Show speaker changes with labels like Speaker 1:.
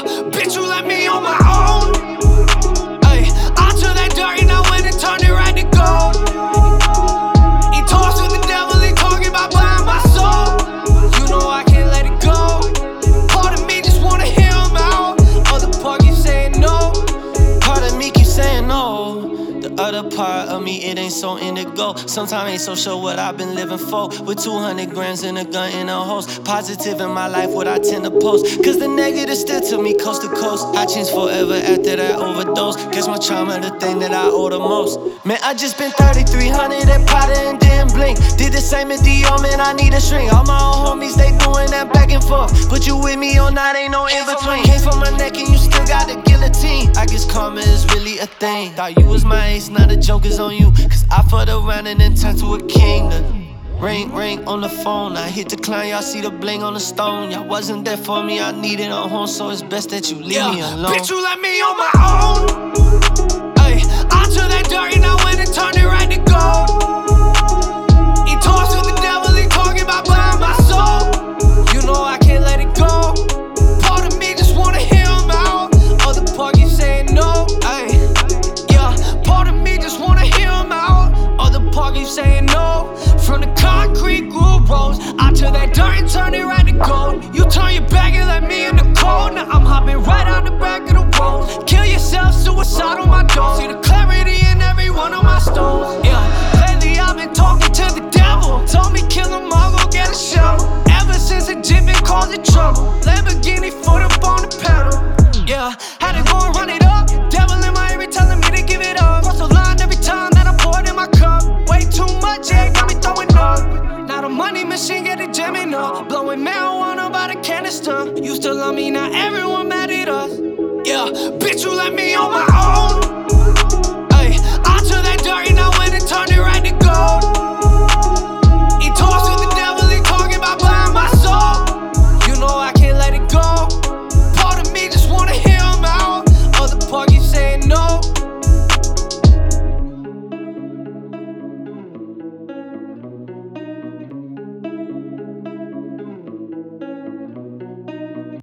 Speaker 1: bitch, you let me on my own. Ay, I took that dirt and I went and turned it right to gold. He talks to the devil, he talking about buying my soul. You know I can't let it go. Part of me just wanna hear him out. Other part keep saying no. Part of me keep saying no. The other part of me, it ain't so indigo. Sometimes ain't so sure what I've been living for. With 200 grams and a gun in a hose. Positive in my life, what I tend to post. Cause the negative still took me coast to coast. I changed forever after that overdose. Guess my trauma the thing that I owe the most. Man, I just spent 3,300 at Potter and didn't blink. Did the same at Dior, man, I need a shrink. All my old homies, they doing that back and forth. Put you with me or not, ain't no in between. Came from my neck and you still got the guillotine. I guess karma is really a thing. Thought you was my ace, now the joke is on you. Cause I fucked around and then turned to a king. Ring on the phone, I hit decline, y'all see the bling on the stone. Y'all wasn't there for me, I needed a home, so it's best that you leave me alone. Bitch, you let me on my own. Ay, I took that dirt and I went and turned it right to gold. He talks to the devil, he talking about buying my soul. You know I can't let it go. Part of me just wanna hear him out. Other part keep saying no. Ay, yeah, part of me just wanna hear him out. Other part keep saying no. From the concrete groove roads, I took that dirt and turned it right to gold. You turn your back and let me in the cold. Now I'm hopping right out the back of the road. Kill yourself, suicide on my door. See the clarity in every one of my stones. Yeah, lately I've been talking to the devil. Told me kill him all, go get a shovel. Ever since the jit been causing trouble. Lamborghini foot up on the pedal. Yeah, had to go and run it up. Devil in my ear telling me to give it up. Cross the line every time that I pour it in my cup. Way too much, yeah, got me throwing up. Now the money machine get it jamming up. Blowing marijuana by the canister. Used to love me, now everyone mad at us. Yeah, bitch, you let me on my own.